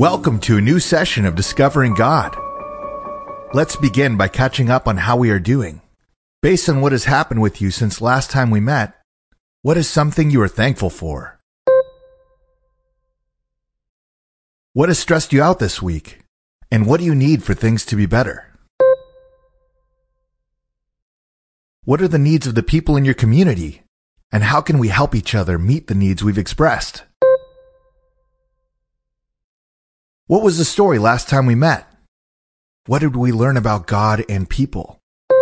Welcome to a new session of Discovering God. Let's begin by catching up on how we are doing. Based on what has happened with you since last time we met, what is something you are thankful for? What has stressed you out this week? And what do you need for things to be better? What are the needs of the people in your community? And how can we help each other meet the needs we've expressed? What was the story last time we met? What did we learn about God and people?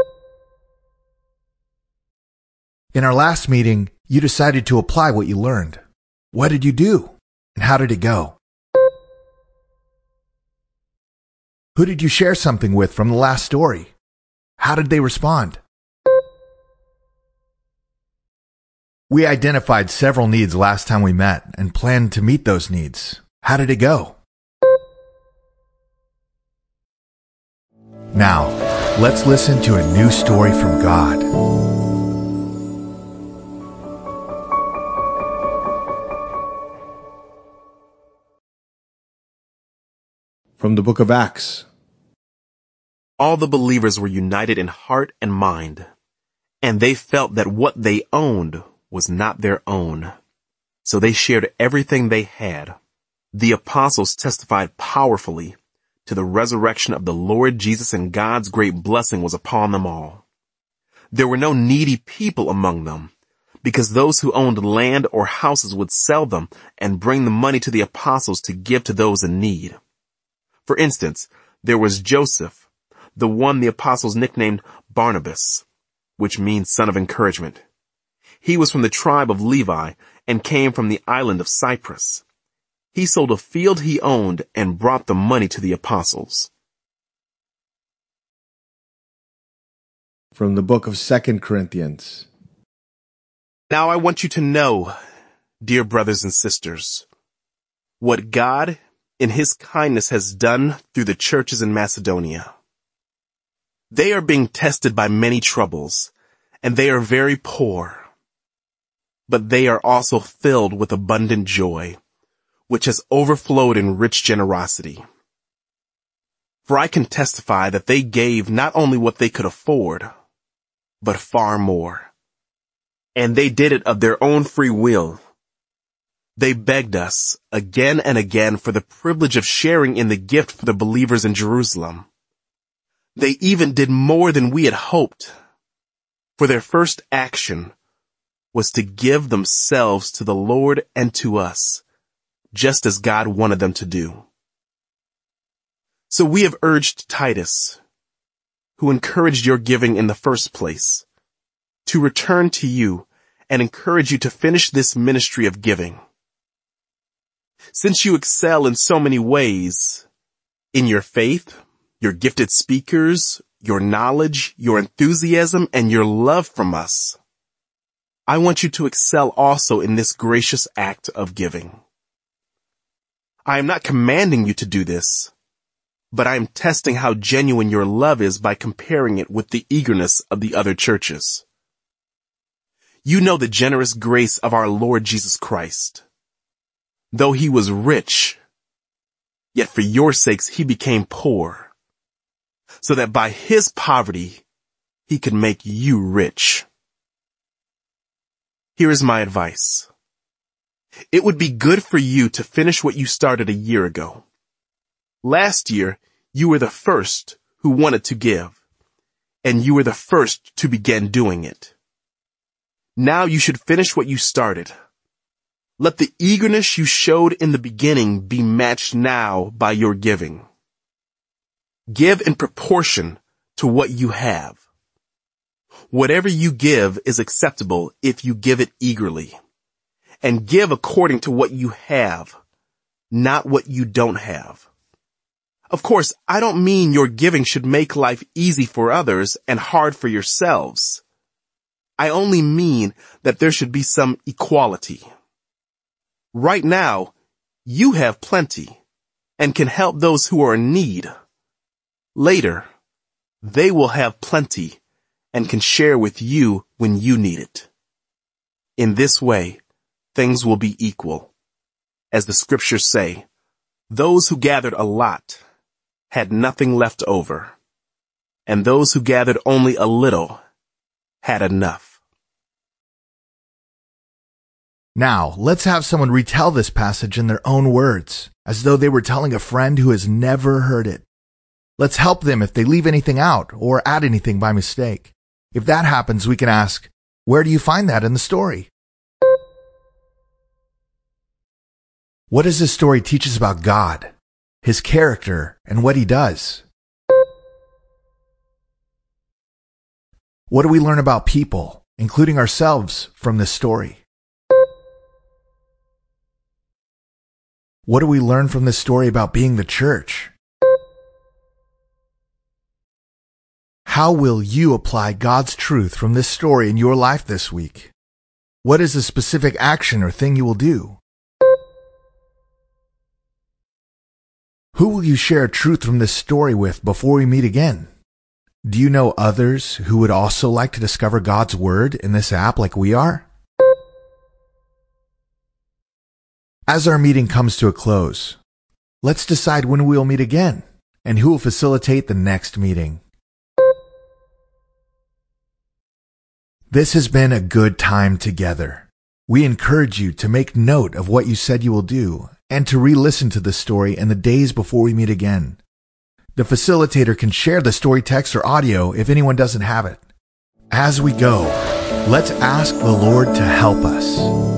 In our last meeting, you decided to apply what you learned. What did you do? And how did it go? Who did you share something with from the last story? How did they respond? We identified several needs last time we met and planned to meet those needs. How did it go? Now, let's listen to a new story from God. From the book of Acts. All the believers were united in heart and mind, and they felt that what they owned was not their own. So they shared everything they had. The apostles testified powerfully to the resurrection of the Lord Jesus, and God's great blessing was upon them all. There were no needy people among them, because those who owned land or houses would sell them and bring the money to the apostles to give to those in need. For instance, there was Joseph, the one the apostles nicknamed Barnabas, which means son of encouragement. He was from the tribe of Levi and came from the island of Cyprus. He sold a field he owned and brought the money to the apostles. From the book of 2 Corinthians. Now I want you to know, dear brothers and sisters, what God in His kindness has done through the churches in Macedonia. They are being tested by many troubles, and they are very poor. But they are also filled with abundant joy, which has overflowed in rich generosity. For I can testify that they gave not only what they could afford, but far more. And they did it of their own free will. They begged us again and again for the privilege of sharing in the gift for the believers in Jerusalem. They even did more than we had hoped, for their first action was to give themselves to the Lord and to us, just as God wanted them to do. So we have urged Titus, who encouraged your giving in the first place, to return to you and encourage you to finish this ministry of giving. Since you excel in so many ways, in your faith, your gifted speakers, your knowledge, your enthusiasm, and your love from us, I want you to excel also in this gracious act of giving. I am not commanding you to do this, but I am testing how genuine your love is by comparing it with the eagerness of the other churches. You know the generous grace of our Lord Jesus Christ. Though He was rich, yet for your sakes He became poor, so that by His poverty He could make you rich. Here is my advice. It would be good for you to finish what you started a year ago. Last year, you were the first who wanted to give, and you were the first to begin doing it. Now you should finish what you started. Let the eagerness you showed in the beginning be matched now by your giving. Give in proportion to what you have. Whatever you give is acceptable if you give it eagerly. And give according to what you have, not what you don't have. Of course, I don't mean your giving should make life easy for others and hard for yourselves. I only mean that there should be some equality. Right now, you have plenty and can help those who are in need. Later, they will have plenty and can share with you when you need it. In this way, things will be equal. As the scriptures say, Those who gathered a lot had nothing left over, and those who gathered only a little had enough. Now, let's have someone retell this passage in their own words, as though they were telling a friend who has never heard it. Let's help them if they leave anything out or add anything by mistake. If that happens, we can ask, where do you find that in the story? What does this story teach us about God, His character, and what He does? What do we learn about people, including ourselves, from this story? What do we learn from this story about being the church? How will you apply God's truth from this story in your life this week? What is a specific action or thing you will do? Who will you share truth from this story with before we meet again? Do you know others who would also like to discover God's Word in this app like we are? As our meeting comes to a close, let's decide when we will meet again and who will facilitate the next meeting. This has been a good time together. We encourage you to make note of what you said you will do and to re-listen to the story in the days before we meet again. The facilitator can share the story text or audio if anyone doesn't have it. As we go, let's ask the Lord to help us.